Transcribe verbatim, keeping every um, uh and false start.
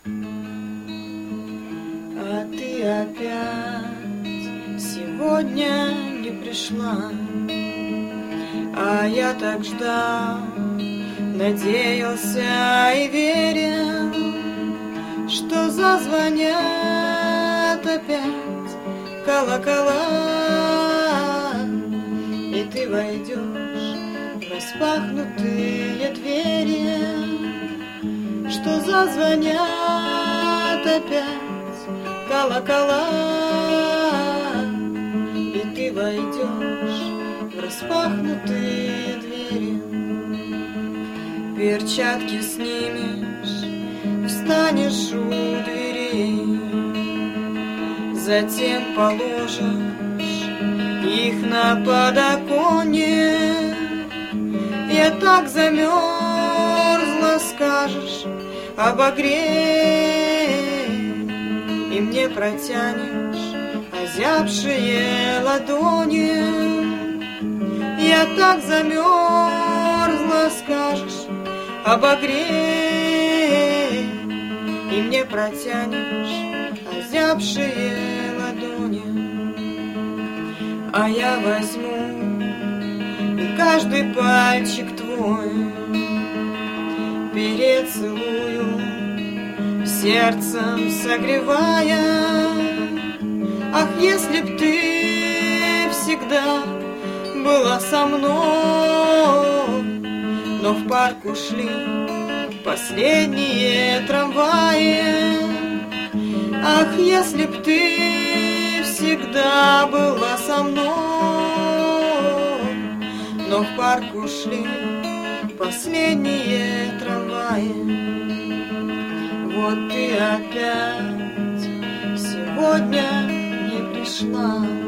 А ты опять сегодня не пришла, а я так ждал, надеялся и верил, что зазвонят опять колокола, и ты войдешь в распахнутые двери, что зазвонят опять колокола, и ты войдешь в распахнутые двери. Перчатки снимешь, встанешь у дверей, затем положишь их на подоконник. Я так замерзла, скажешь, обогрей, и мне протянешь озябшие ладони. Я так замерзла, скажешь, обогрей, и мне протянешь озябшие ладони. А я возьму и каждый пальчик твой перецелую, сердцем согревая. Ах, если б ты всегда была со мной, но в парк ушли последние трамваи. Ах, если б ты всегда была со мной, но в парк ушли последние трамваи. Вот ты опять сегодня не пришла.